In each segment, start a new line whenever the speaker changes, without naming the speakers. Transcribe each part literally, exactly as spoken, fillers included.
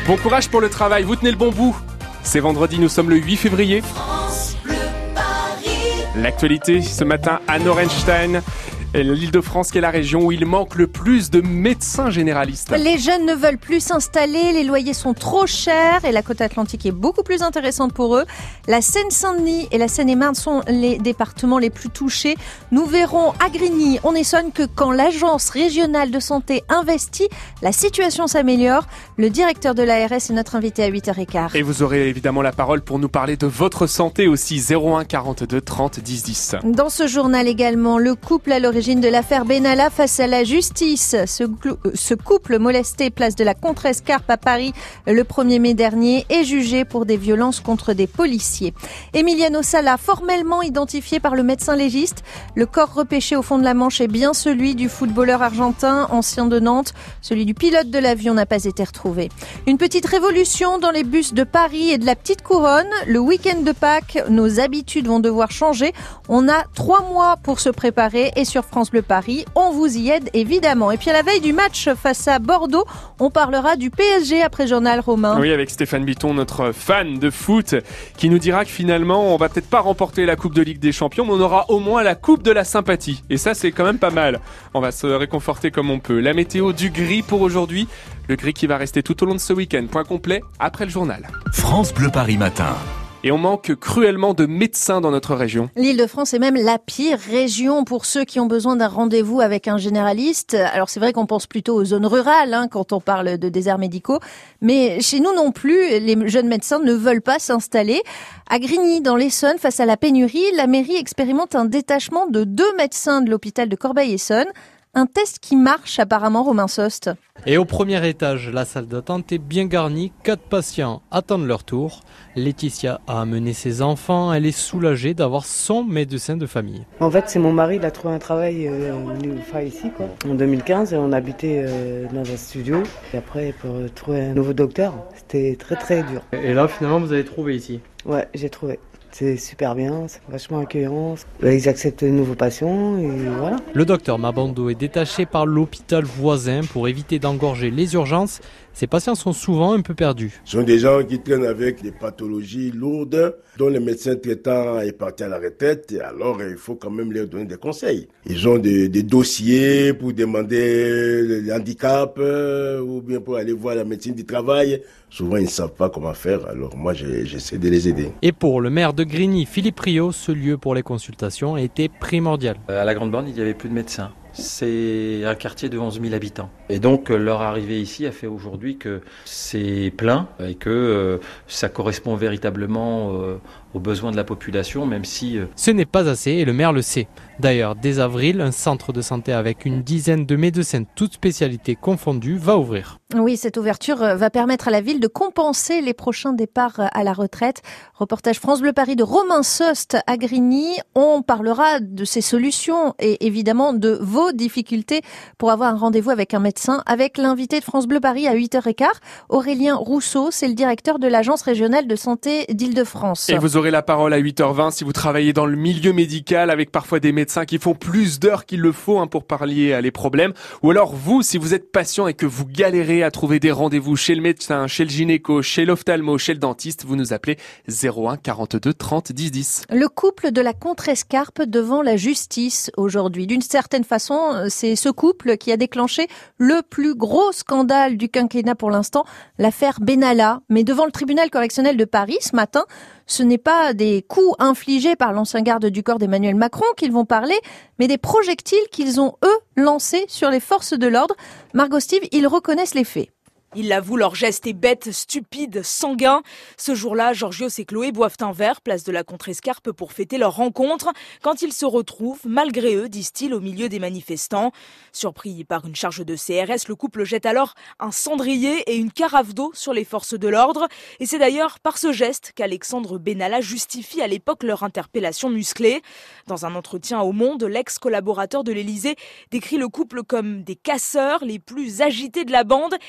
Bon courage pour le travail, vous tenez le bon bout. C'est vendredi, nous sommes le huit février.
France Bleu Paris.
L'actualité ce matin, Anne Orenstein. L'Île-de-France qui est la région où il manque le plus de médecins généralistes.
Les jeunes ne veulent plus s'installer, les loyers sont trop chers et la côte atlantique est beaucoup plus intéressante pour eux. La Seine-Saint-Denis et la Seine-et-Marne sont les départements les plus touchés. Nous verrons à Grigny, on Essonne que quand l'Agence régionale de santé investit, la situation s'améliore. Le directeur de l'A R S est notre invité à huit heures quinze.
Et vous aurez évidemment la parole pour nous parler de votre santé aussi, zéro un quarante-deux trente dix dix.
Dans ce journal également, le couple à l'origine de l'affaire Benalla face à la justice. Ce, ce couple molesté place de la Contrescarpe à Paris le premier mai dernier est jugé pour des violences contre des policiers. Emiliano Sala, formellement identifié par le médecin légiste. Le corps repêché au fond de la Manche est bien celui du footballeur argentin, ancien de Nantes. Celui du pilote de l'avion n'a pas été retrouvé. Une petite révolution dans les bus de Paris et de la Petite Couronne. Le week-end de Pâques, nos habitudes vont devoir changer. On a trois mois pour se préparer et sur France Bleu Paris, on vous y aide évidemment. Et puis à la veille du match face à Bordeaux, on parlera du P S G après journal Romain.
Oui, avec Stéphane Bitton, notre fan de foot, qui nous dira que finalement, on va peut-être pas remporter la Coupe de Ligue des Champions, mais on aura au moins la Coupe de la sympathie. Et ça, c'est quand même pas mal. On va se réconforter comme on peut. La météo du gris pour aujourd'hui, le gris qui va rester tout au long de ce week-end. Point complet après le journal.
France Bleu Paris matin.
Et on manque cruellement de médecins dans notre région.
L'Île-de-France est même la pire région pour ceux qui ont besoin d'un rendez-vous avec un généraliste. Alors c'est vrai qu'on pense plutôt aux zones rurales hein, quand on parle de déserts médicaux. Mais chez nous non plus, les jeunes médecins ne veulent pas s'installer. À Grigny, dans l'Essonne, face à la pénurie, la mairie expérimente un détachement de deux médecins de l'hôpital de Corbeil-Essonnes. Un test qui marche apparemment, Romain Sost.
Et au premier étage, la salle d'attente est bien garnie. Quatre patients attendent leur tour. Laetitia a amené ses enfants. Elle est soulagée d'avoir son médecin de famille.
En fait, c'est mon mari, il a trouvé un travail euh, enfin, ici, quoi. En deux mille quinze, on habitait euh, dans un studio. Et après, pour trouver un nouveau docteur, c'était très très dur.
Et là, finalement, vous avez trouvé ici ?
Ouais, j'ai trouvé. C'est super bien, c'est vachement accueillant. Ils acceptent de nouveaux patients et voilà.
Le docteur Mabando est détaché par l'hôpital voisin pour éviter d'engorger les urgences. Ces patients sont souvent un peu perdus.
Ce sont des gens qui traînent avec des pathologies lourdes dont le médecin traitant est parti à la retraite. Et alors, il faut quand même leur donner des conseils. Ils ont des, des dossiers pour demander le handicap euh, ou bien pour aller voir la médecine du travail. Souvent, ils ne savent pas comment faire. Alors moi, j'essaie de les aider.
Et pour le maire de Grigny, Philippe Rio, ce lieu pour les consultations a été primordial.
À la Grande Borne, il n'y avait plus de médecins. C'est un quartier de onze mille habitants. Et donc, leur arrivée ici a fait aujourd'hui que c'est plein et que euh, ça correspond véritablement euh, aux besoins de la population, même si... Euh...
Ce n'est pas assez et le maire le sait. D'ailleurs, dès avril, un centre de santé avec une dizaine de médecins, toutes spécialités confondues, va ouvrir.
Oui, cette ouverture va permettre à la ville de compenser les prochains départs à la retraite. Reportage France Bleu Paris de Romain Sost à Grigny. On parlera de ces solutions et évidemment de vos difficultés pour avoir un rendez-vous avec un médecin avec l'invité de France Bleu Paris à huit heures quinze. Aurélien Rousseau, c'est le directeur de l'Agence régionale de santé d'Île-de-France.
Et vous aurez la parole à huit heures vingt si vous travaillez dans le milieu médical avec parfois des médecins qui font plus d'heures qu'il le faut hein, pour pallier à les problèmes. Ou alors vous, si vous êtes patient et que vous galérez à trouver des rendez-vous chez le médecin, chez le gynéco, chez l'ophtalmo, chez le dentiste, vous nous appelez zéro un quarante-deux trente dix dix.
Le couple de la Contrescarpe devant la justice aujourd'hui. D'une certaine façon, c'est ce couple qui a déclenché le plus gros scandale du quinquennat pour l'instant, l'affaire Benalla. Mais devant le tribunal correctionnel de Paris ce matin, ce n'est pas des coups infligés par l'ancien garde du corps d'Emmanuel Macron qu'ils vont parler, mais des projectiles qu'ils ont, eux, lancés sur les forces de l'ordre. Margot Steve, ils reconnaissent les faits.
Ils l'avouent, leur geste est bête, stupide, sanguin. Ce jour-là, Georgios et Chloé boivent un verre, place de la Contrescarpe, pour fêter leur rencontre. Quand ils se retrouvent, malgré eux, disent-ils, au milieu des manifestants. Surpris par une charge de C R S, le couple jette alors un cendrier et une carafe d'eau sur les forces de l'ordre. Et c'est d'ailleurs par ce geste qu'Alexandre Benalla justifie à l'époque leur interpellation musclée. Dans un entretien au Monde, l'ex-collaborateur de l'Élysée décrit le couple comme des casseurs les plus agités de la bande, des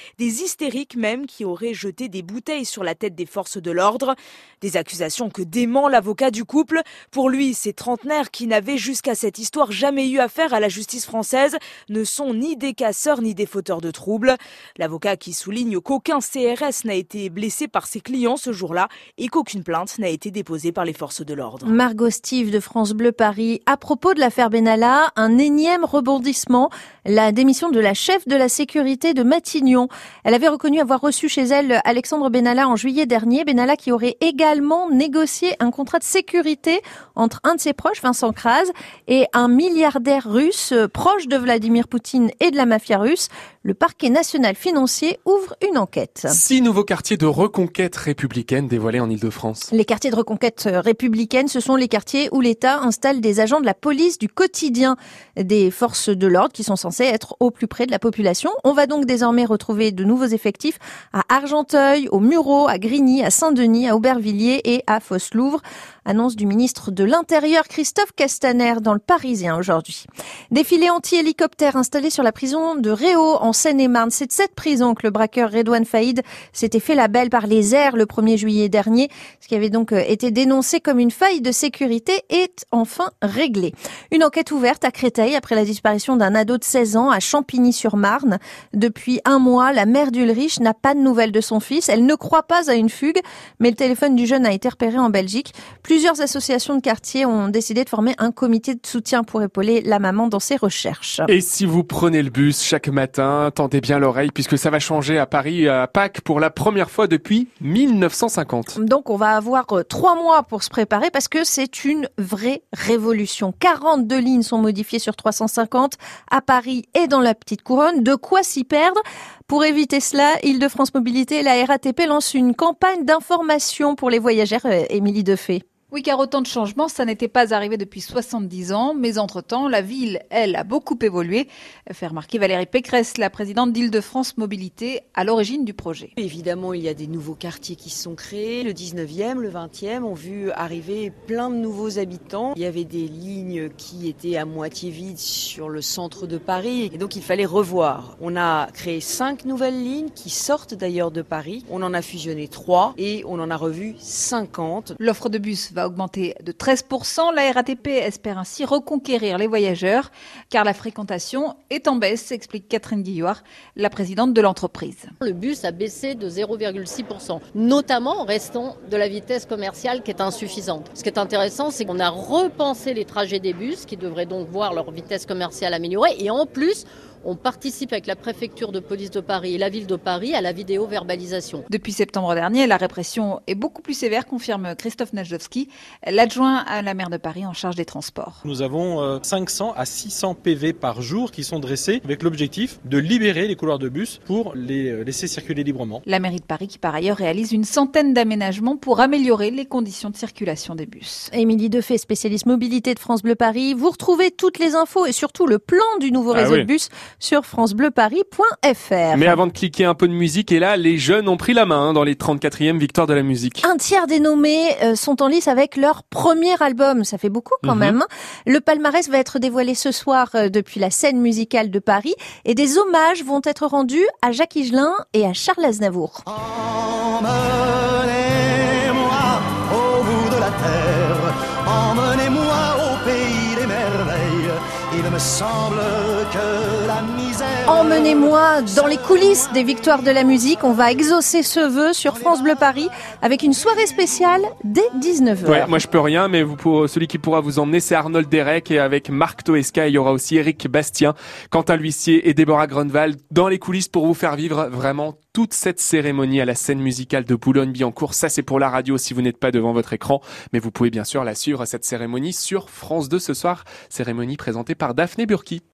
hystériques même, qui auraient jeté des bouteilles sur la tête des forces de l'ordre. Des accusations que dément l'avocat du couple. Pour lui, ces trentenaires qui n'avaient jusqu'à cette histoire jamais eu affaire à la justice française ne sont ni des casseurs ni des fauteurs de troubles. L'avocat qui souligne qu'aucun C R S n'a été blessé par ses clients ce jour-là et qu'aucune plainte n'a été déposée par les forces de l'ordre.
Margot Steve de France Bleu Paris. À propos de l'affaire Benalla, un énième rebondissement, la démission de la chef de la sécurité de Matignon. Elle avait reconnu avoir reçu chez elle Alexandre Benalla en juillet dernier. Benalla qui aurait également négocié un contrat de sécurité entre un de ses proches, Vincent Kras, et un milliardaire russe proche de Vladimir Poutine et de la mafia russe. Le parquet national financier ouvre une enquête.
Six nouveaux quartiers de reconquête républicaine dévoilés en Île-de-France.
Les quartiers de reconquête républicaine, ce sont les quartiers où l'État installe des agents de la police du quotidien des forces de l'ordre qui sont censés être au plus près de la population. On va donc désormais retrouver de nouveaux effectifs à Argenteuil, au Mureau, à Grigny, à Saint-Denis, à Aubervilliers et à Fos-Louvre. Annonce du ministre de l'Intérieur Christophe Castaner dans le Parisien aujourd'hui. Défilé anti-hélicoptère installé sur la prison de Réau en Seine-et-Marne. C'est de cette prison que le braqueur Redouane Faïd s'était fait la belle par les airs le premier juillet dernier. Ce qui avait donc été dénoncé comme une faille de sécurité est enfin réglé. Une enquête ouverte à Créteil après la disparition d'un ado de seize ans à Champigny-sur-Marne. Depuis un mois, la mère d'Ulrich n'a pas de nouvelles de son fils. Elle ne croit pas à une fugue, mais le téléphone du jeune a été repéré en Belgique. Plusieurs associations de quartier ont décidé de former un comité de soutien pour épauler la maman dans ses recherches.
Et si vous prenez le bus chaque matin, tendez bien l'oreille puisque ça va changer à Paris à Pâques pour la première fois depuis mille neuf cent cinquante.
Donc on va avoir trois mois pour se préparer parce que c'est une vraie révolution. quarante-deux lignes sont modifiées sur trois cent cinquante à Paris et dans la Petite Couronne. De quoi s'y perdre? Pour éviter cela, Île-de-France Mobilité et la R A T P lancent une campagne d'information pour les voyageurs. Émilie Defay.
Oui, car autant de changements, ça n'était pas arrivé depuis soixante-dix ans. Mais entre-temps, la ville, elle, a beaucoup évolué. Fait remarquer Valérie Pécresse, la présidente d'Île-de-France Mobilité, à l'origine du projet.
Évidemment, il y a des nouveaux quartiers qui se sont créés. Le dix-neuvième, le vingtième ont vu arriver plein de nouveaux habitants. Il y avait des lignes qui étaient à moitié vides sur le centre de Paris. Et donc, il fallait revoir. On a créé cinq nouvelles lignes qui sortent d'ailleurs de Paris. On en a fusionné trois et on en a revu cinquante.
L'offre de bus va augmenter de treize pour cent. La R A T P espère ainsi reconquérir les voyageurs, car la fréquentation est en baisse, explique Catherine Guillouard, la présidente de l'entreprise.
Le bus a baissé de zéro virgule six pour cent, notamment en restant de la vitesse commerciale qui est insuffisante. Ce qui est intéressant, c'est qu'on a repensé les trajets des bus, qui devraient donc voir leur vitesse commerciale améliorée, et en plus, on participe avec la préfecture de police de Paris et la ville de Paris à la vidéo-verbalisation.
Depuis septembre dernier, la répression est beaucoup plus sévère, confirme Christophe Najdowski, l'adjoint à la maire de Paris en charge des transports.
Nous avons cinq cents à six cents P V par jour qui sont dressés avec l'objectif de libérer les couloirs de bus pour les laisser circuler librement.
La mairie de Paris qui par ailleurs réalise une centaine d'aménagements pour améliorer les conditions de circulation des bus.
Émilie Defay, spécialiste mobilité de France Bleu Paris. Vous retrouvez toutes les infos et surtout le plan du nouveau réseau ah oui. de bus sur francebleuparis point f r.
Mais avant de cliquer un peu de musique, et là, les jeunes ont pris la main hein, dans les trente-quatrièmes victoires de la musique.
Un tiers des nommés euh, sont en lice avec leur premier album. Ça fait beaucoup quand mm-hmm. même. Le palmarès va être dévoilé ce soir euh, depuis la scène musicale de Paris et des hommages vont être rendus à Jacques Higelin et à Charles Aznavour.
Emmenez-moi au bout de la terre, emmenez-moi au pays des merveilles. Il me semble que la misère...
Emmenez-moi dans les coulisses des victoires de la musique. On va exaucer ce vœu sur France Bleu Paris avec une soirée spéciale dès dix-neuf heures.
Ouais, moi je peux rien, mais vous pour, celui qui pourra vous emmener, c'est Arnold Derek et avec Marc Toesca, il y aura aussi Éric Bastien, Quentin L'Huissier et Déborah Grunewald dans les coulisses pour vous faire vivre vraiment toute cette cérémonie à la scène musicale de Boulogne-Billancourt. Ça c'est pour la radio si vous n'êtes pas devant votre écran, mais vous pouvez bien sûr la suivre cette cérémonie sur France deux ce soir, cérémonie présentée par Daphné Burki.